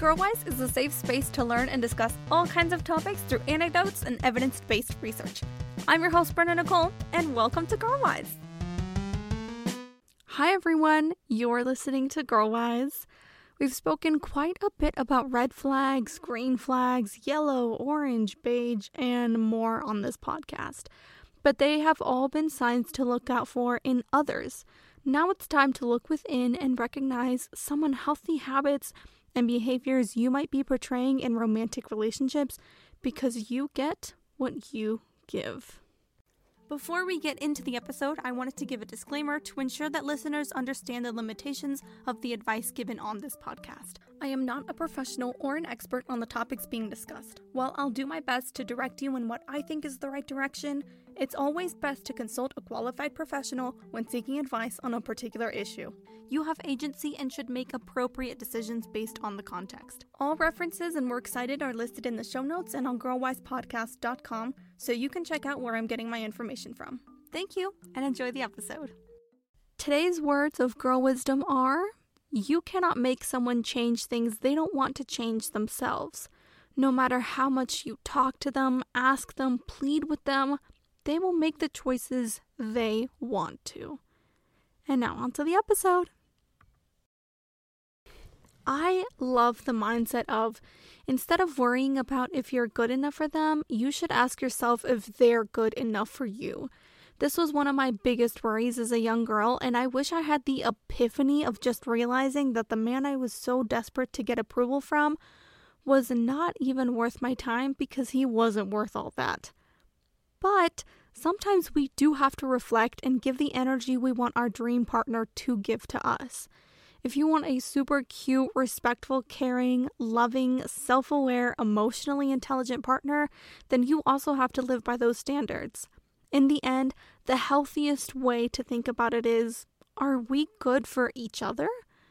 Girlwise is a safe space to learn and discuss all kinds of topics through anecdotes and evidence-based research. I'm your host, Brenna Nicole, and welcome to Girlwise. Hi everyone, you're listening to Girlwise. We've spoken quite a bit about red flags, green flags, yellow, orange, beige, and more on this podcast. But they have all been signs to look out for in others. Now it's time to look within and recognize some unhealthy habits and behaviors you might be portraying in romantic relationships because you get what you give. Before we get into the episode, I wanted to give a disclaimer to ensure that listeners understand the limitations of the advice given on this podcast. I am not a professional or an expert on the topics being discussed. While I'll do my best to direct you in what I think is the right direction, it's always best to consult a qualified professional when seeking advice on a particular issue. You have agency and should make appropriate decisions based on the context. All references and works cited are listed in the show notes and on girlwisepodcast.com, so you can check out where I'm getting my information from. Thank you, and enjoy the episode. Today's words of girl wisdom are, you cannot make someone change things they don't want to change themselves. No matter how much you talk to them, ask them, plead with them, they will make the choices they want to. And now on to the episode. I love the mindset of, instead of worrying about if you're good enough for them, you should ask yourself if they're good enough for you. This was one of my biggest worries as a young girl, and I wish I had the epiphany of just realizing that the man I was so desperate to get approval from was not even worth my time because he wasn't worth all that. But sometimes we do have to reflect and give the energy we want our dream partner to give to us. If you want a super cute, respectful, caring, loving, self-aware, emotionally intelligent partner, then you also have to live by those standards. In the end, the healthiest way to think about it is, are we good for each other?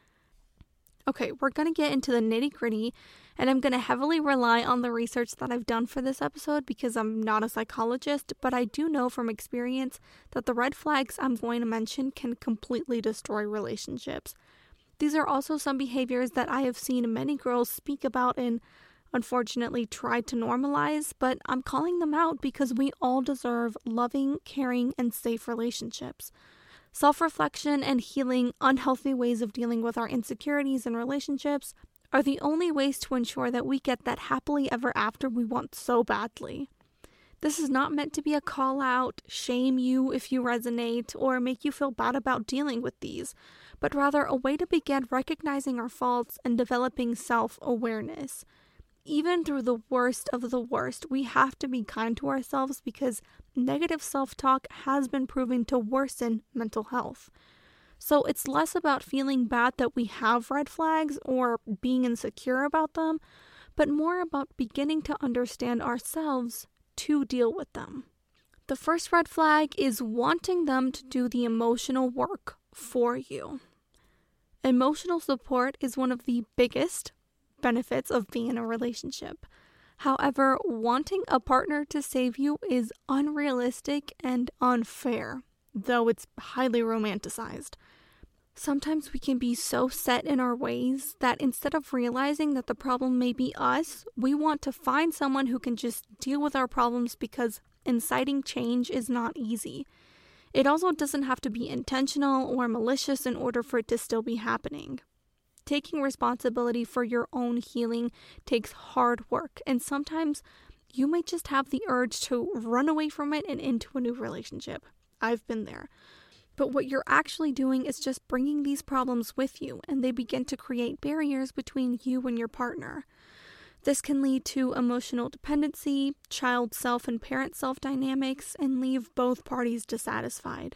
Okay, we're going to get into the nitty-gritty, and I'm going to heavily rely on the research that I've done for this episode because I'm not a psychologist, but I do know from experience that the red flags I'm going to mention can completely destroy relationships. These are also some behaviors that I have seen many girls speak about and unfortunately try to normalize, but I'm calling them out because we all deserve loving, caring, and safe relationships. Self-reflection and healing unhealthy ways of dealing with our insecurities in relationships are the only ways to ensure that we get that happily ever after we want so badly. This is not meant to be a call out, shame you if you resonate, or make you feel bad about dealing with these, but rather a way to begin recognizing our faults and developing self-awareness. Even through the worst of the worst, we have to be kind to ourselves because negative self-talk has been proven to worsen mental health. So it's less about feeling bad that we have red flags or being insecure about them, but more about beginning to understand ourselves to deal with them. The first red flag is wanting them to do the emotional work for you. Emotional support is one of the biggest benefits of being in a relationship. However, wanting a partner to save you is unrealistic and unfair, though it's highly romanticized. Sometimes we can be so set in our ways that instead of realizing that the problem may be us, we want to find someone who can just deal with our problems because inciting change is not easy. It also doesn't have to be intentional or malicious in order for it to still be happening. Taking responsibility for your own healing takes hard work, and sometimes you might just have the urge to run away from it and into a new relationship. I've been there. But what you're actually doing is just bringing these problems with you, and they begin to create barriers between you and your partner. This can lead to emotional dependency, child self and parent self dynamics, and leave both parties dissatisfied.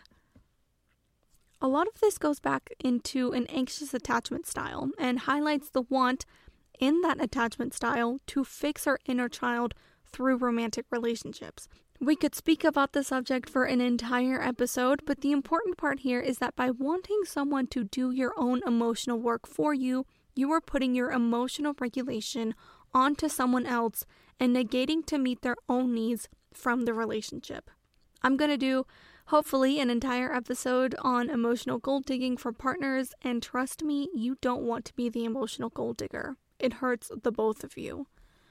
A lot of this goes back into an anxious attachment style and highlights the want in that attachment style to fix our inner child through romantic relationships. We could speak about the subject for an entire episode, but the important part here is that by wanting someone to do your own emotional work for you, you are putting your emotional regulation onto someone else and negating to meet their own needs from the relationship. I'm going to do, hopefully, an entire episode on emotional gold digging for partners, and trust me, you don't want to be the emotional gold digger. it hurts the both of you.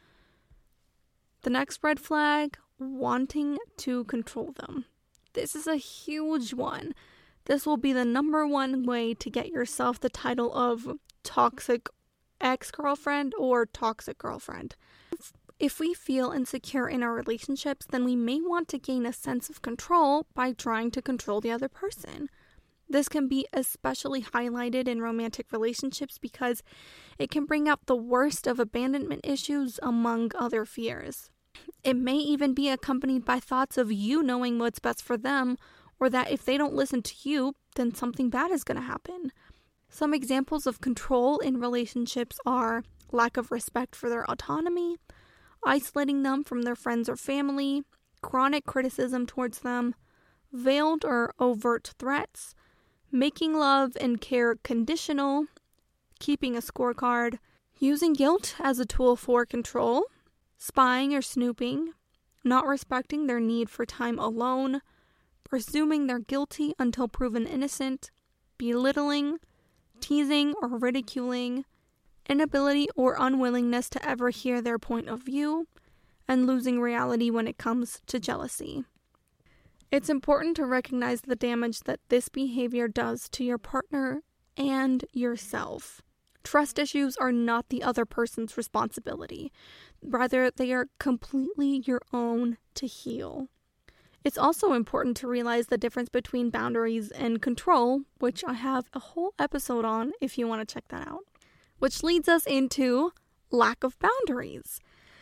The next red flag, wanting to control them. This is a huge one. This will be the number one way to get yourself the title of toxic ex-girlfriend or toxic girlfriend. If we feel insecure in our relationships, then we may want to gain a sense of control by trying to control the other person. This can be especially highlighted in romantic relationships because it can bring out the worst of abandonment issues among other fears. It may even be accompanied by thoughts of you knowing what's best for them, or that if they don't listen to you, then something bad is going to happen. Some examples of control in relationships are lack of respect for their autonomy, isolating them from their friends or family, chronic criticism towards them, veiled or overt threats, making love and care conditional, keeping a scorecard, using guilt as a tool for control, spying or snooping, not respecting their need for time alone, presuming they're guilty until proven innocent, belittling, teasing or ridiculing, inability or unwillingness to ever hear their point of view, and losing reality when it comes to jealousy. It's important to recognize the damage that this behavior does to your partner and yourself. Trust issues are not the other person's responsibility. Rather, they are completely your own to heal. It's also important to realize the difference between boundaries and control, which I have a whole episode on if you want to check that out. Which leads us into lack of boundaries.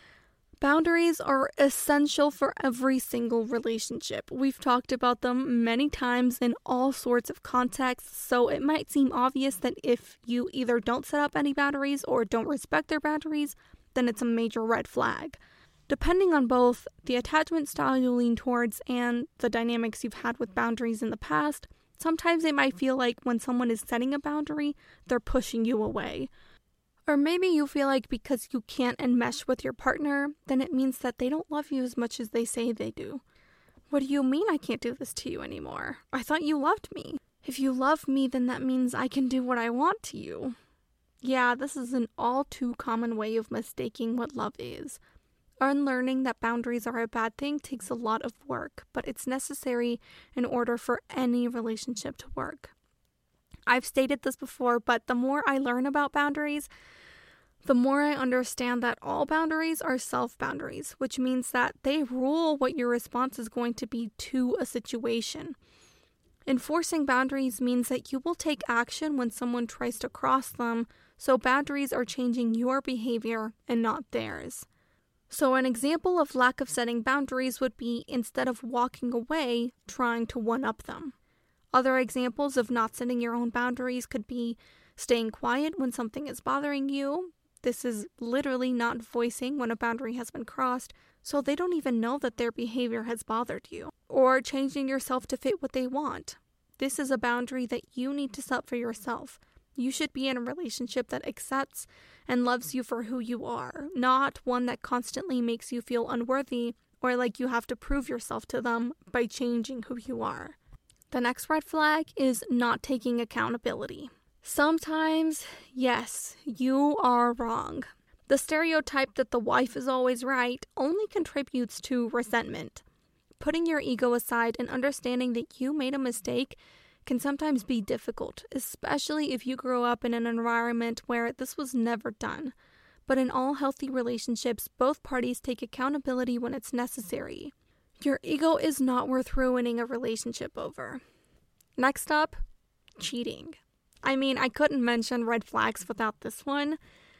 Boundaries are essential for every single relationship. We've talked about them many times in all sorts of contexts, so it might seem obvious that if you either don't set up any boundaries or don't respect their boundaries, then it's a major red flag. Depending on both the attachment style you lean towards and the dynamics you've had with boundaries in the past, sometimes it might feel like when someone is setting a boundary, they're pushing you away. Or maybe you feel like because you can't enmesh with your partner, then it means that they don't love you as much as they say they do. What do you mean I can't do this to you anymore? I thought you loved me. If you love me, then that means I can do what I want to you. Yeah, this is an all too common way of mistaking what love is. Unlearning that boundaries are a bad thing takes a lot of work, but it's necessary in order for any relationship to work. I've stated this before, but the more I learn about boundaries, the more I understand that all boundaries are self-boundaries, which means that they rule what your response is going to be to a situation. Enforcing boundaries means that you will take action when someone tries to cross them, so boundaries are changing your behavior and not theirs. So an example of lack of setting boundaries would be instead of walking away, trying to one-up them. Other examples of not setting your own boundaries could be staying quiet when something is bothering you. This is literally not voicing when a boundary has been crossed, so they don't even know that their behavior has bothered you. Or changing yourself to fit what they want. This is a boundary that you need to set for yourself. You should be in a relationship that accepts and loves you for who you are, not one that constantly makes you feel unworthy or like you have to prove yourself to them by changing who you are. The next red flag is not taking accountability. Sometimes, yes, you are wrong. The stereotype that the wife is always right only contributes to resentment. Putting your ego aside and understanding that you made a mistake can sometimes be difficult, especially if you grew up in an environment where this was never done. But in all healthy relationships, both parties take accountability when it's necessary. Your ego is not worth ruining a relationship over. Next up, cheating. I mean, I couldn't mention red flags without this one.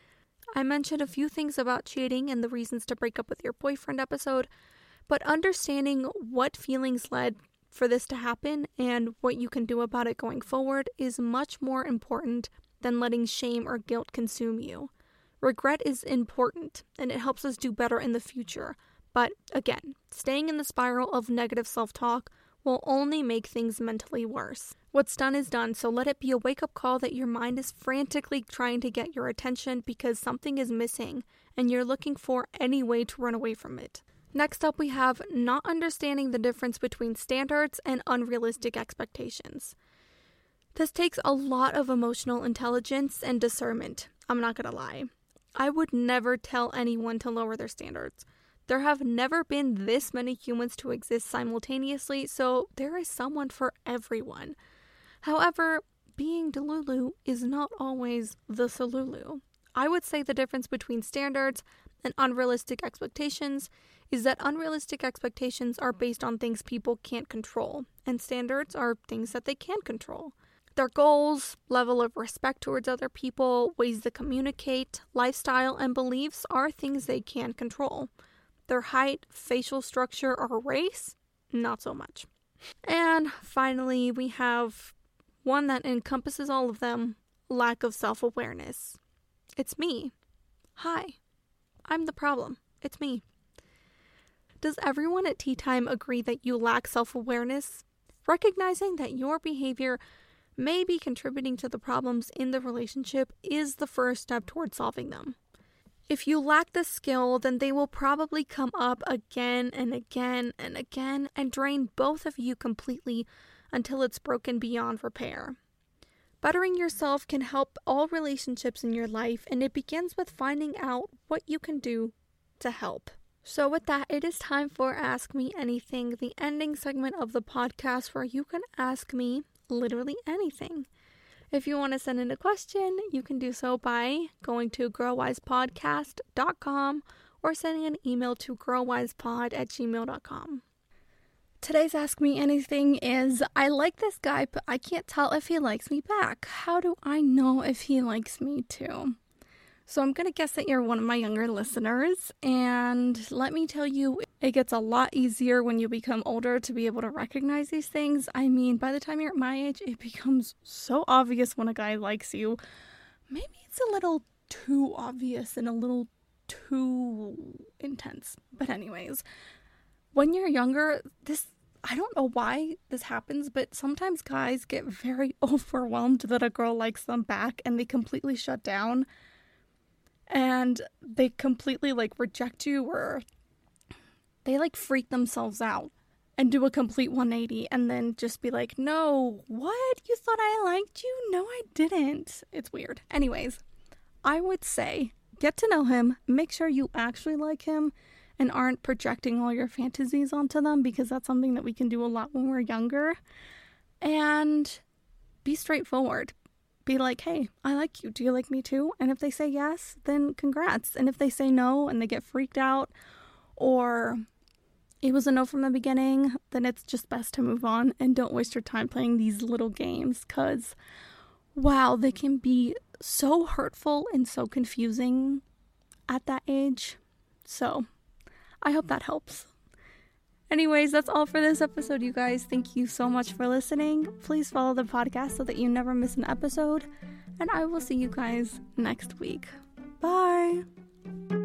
I mentioned a few things about cheating and the reasons to break up with your boyfriend episode, but understanding what feelings led for this to happen and what you can do about it going forward is much more important than letting shame or guilt consume you. Regret is important, and it helps us do better in the future. But again, staying in the spiral of negative self-talk will only make things mentally worse. What's done is done, so let it be a wake-up call that your mind is frantically trying to get your attention because something is missing, and you're looking for any way to run away from it. Next up, we have not understanding the difference between standards and unrealistic expectations. This takes a lot of emotional intelligence and discernment, I'm not gonna lie. I would never tell anyone to lower their standards. There have never been this many humans to exist simultaneously, so there is someone for everyone. However, being Delulu is not always the Salulu. I would say the difference between standards and unrealistic expectations is that unrealistic expectations are based on things people can't control, and standards are things that they can control. Their goals, level of respect towards other people, ways to communicate, lifestyle, and beliefs are things they can control. Their height, facial structure, or race, not so much. And finally, we have one that encompasses all of them, lack of self-awareness. It's me. Hi. I'm the problem. It's me. Does everyone at tea time agree that you lack self-awareness? Recognizing that your behavior may be contributing to the problems in the relationship is the first step towards solving them. If you lack this skill, then they will probably come up again and again and again and drain both of you completely until it's broken beyond repair. Bettering yourself can help all relationships in your life, and it begins with finding out what you can do to help. So with that, it is time for Ask Me Anything, the ending segment of the podcast where you can ask me literally anything. If you want to send in a question, you can do so by going to girlwisepodcast.com or sending an email to girlwisepod@gmail.com. Today's Ask Me Anything is, I like this guy, but I can't tell if he likes me back. How do I know if he likes me too? So I'm going to guess that you're one of my younger listeners, and let me tell you, it gets a lot easier when you become older to be able to recognize these things. I mean, by the time you're at my age, it becomes so obvious when a guy likes you. Maybe it's a little too obvious and a little too intense. But anyways, when you're younger, I don't know why this happens, but sometimes guys get very overwhelmed that a girl likes them back and they completely shut down. And they completely, reject you, or they, freak themselves out and do a complete 180 and then just be like, no, what? You thought I liked you? No, I didn't. It's weird. Anyways, I would say get to know him, make sure you actually like him and aren't projecting all your fantasies onto them, because that's something that we can do a lot when we're younger. And be straightforward. Be like, hey, I like you. Do you like me too? And if they say yes, then congrats. And if they say no and they get freaked out, or it was a no from the beginning, then it's just best to move on and don't waste your time playing these little games, because, wow, they can be so hurtful and so confusing at that age. So I hope that helps. Anyways, that's all for this episode, you guys. Thank you so much for listening. Please follow the podcast so that you never miss an episode. And I will see you guys next week. Bye!